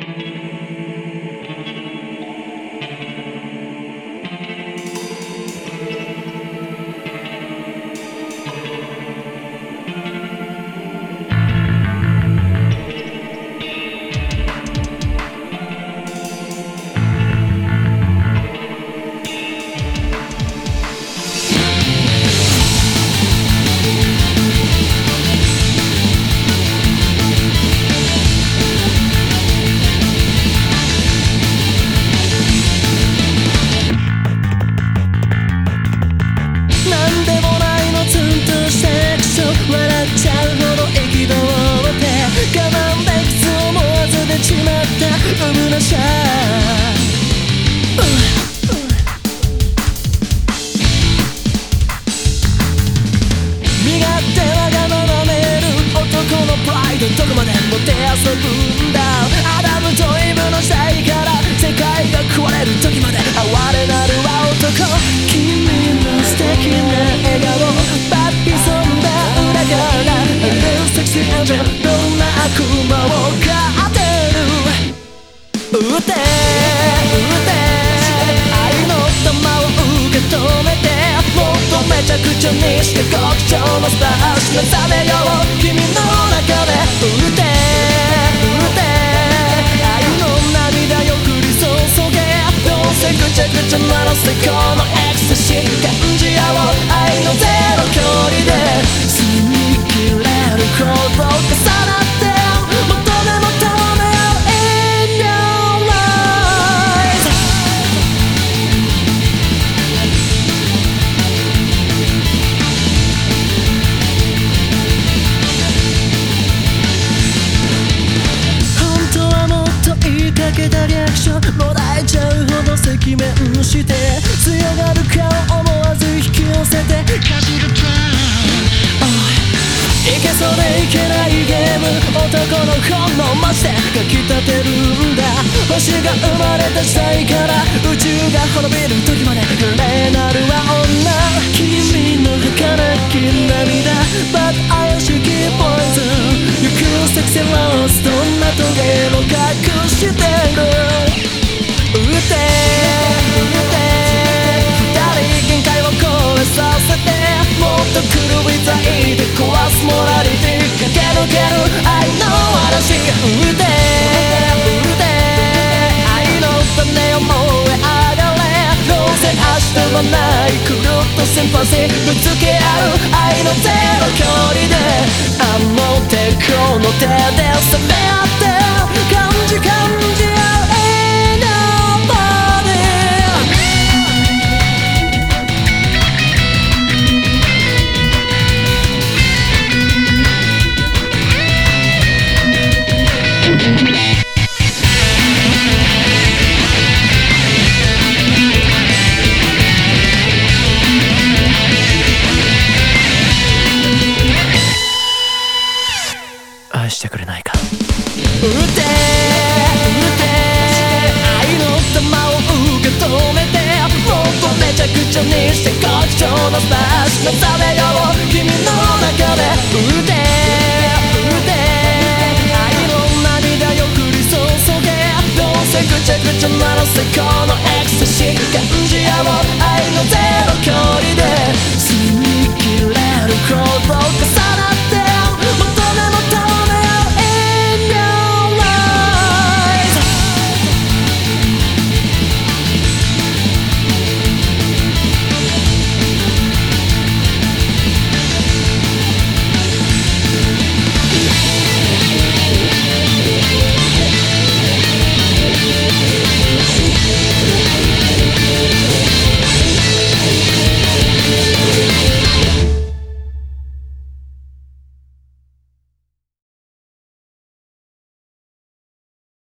どこまでも手遊ぶんだ。アダムとイブの時代から世界が壊れる時まで哀れなるは男。君の素敵な笑顔バッピソンだ裏からセクシーエンジェルどんな悪魔を飼ってる。撃て愛の玉を受け止めてもっとめちゃくちゃにして極上のスターし目覚めよう。君の中で撃て愛の涙よ降り注げ。どうせぐちゃぐちゃならせこのエクスタシー感じ合おう。愛のゼロ距離で澄み切れる鼓動重なって求め求め合う In your life。 本当はもっと言いかけたリアクションもらえちゃうほど赤面して強がる顔思わず引き寄せてかじるいけそうでいけないゲーム男の本能マジでかきたてるんだ。星が生まれた時代から宇宙が滅びる時までグレーなるは女。君の儚き涙バッ怪しきポイズン行くセクシーロースどんなトゲも隠してる。撃て二人限界を超えさせてもっと狂い咲いて壊すモラリティ駆け抜ける愛の嵐。撃て愛の種を燃え上がれ。どうせ明日はない狂ったシンパシーぶつけ合う愛のゼロ距離であの手この手で攻め合って感じ合う。愛してくれないか。撃て愛の玉を受け止めてもっとめちゃくちゃにして極上のスターし目覚めよう。君の中で撃て愛の涙よ降り注げ。どうせぐちゃぐちゃならせこの